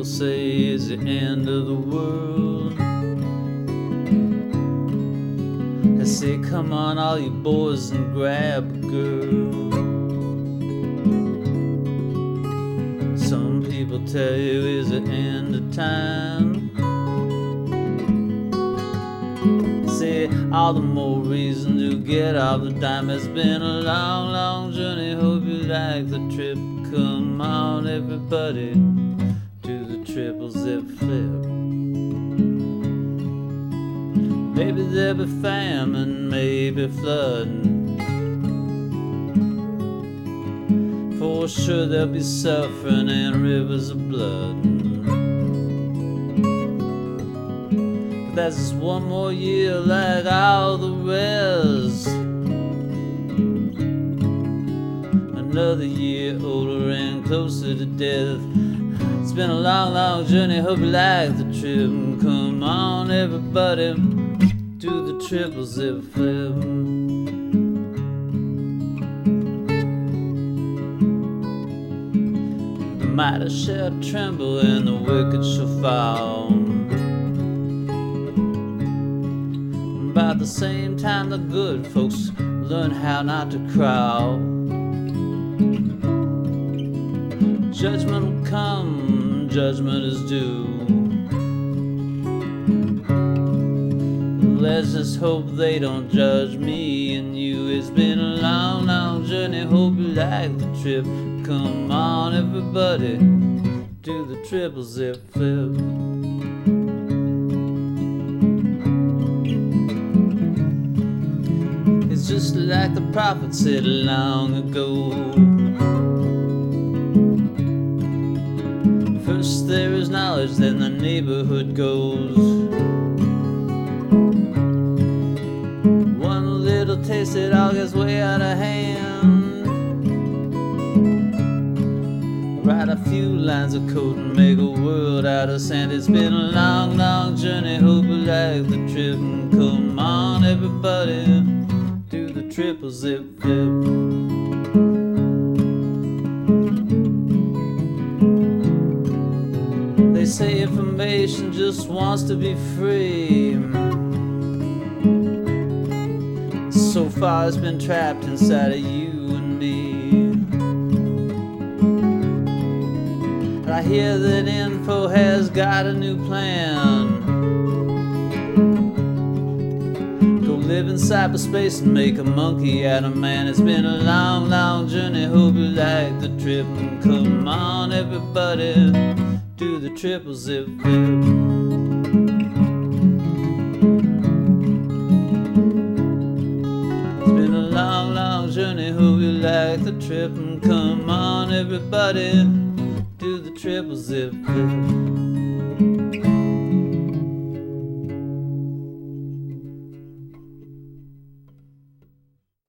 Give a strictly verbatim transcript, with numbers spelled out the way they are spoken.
say it's the end of the world. I say, come on, all you boys, and grab a girl. Some people tell you it's the end of time. Say, all the more reason to get off the dime. It's been a long, long journey. Hope you like the trip. Come on, everybody, do the triple zip flip. Maybe there'll be famine, maybe flooding. For sure there'll be suffering and rivers of blood. But that's just one more year like all the rest. Another year older and closer to death. It's been a long, long journey. Hope you like the trip. Come on, everybody, do the triple zip flip. The mighty shall tremble and the wicked shall fall. About the same time the good folks learn how not to crawl. Judgment will come, judgment is due. Let's just hope they don't judge me and you. It's been a long, long journey. Hope you like the trip. Come on, everybody, do the triple zip flip. It's just like the prophet said long ago. First there is knowledge, then the neighborhood goes. One little taste, it all gets way out of hand. Write a few lines of code and make a world out of sand. It's been a long, long journey. Hope you like the trip. And come on, everybody, do the triple zip flip. They say information just wants to be free. So far it's been trapped inside of you and me. And I hear that info has got a new plan. Go live in cyberspace and make a monkey out of man. It's been a long, long journey. Hope you like the trip. And come on, everybody, do the triple zip flip. It's been a long, long journey. Hope you like the trip. And come on, everybody, do the triple zip flip.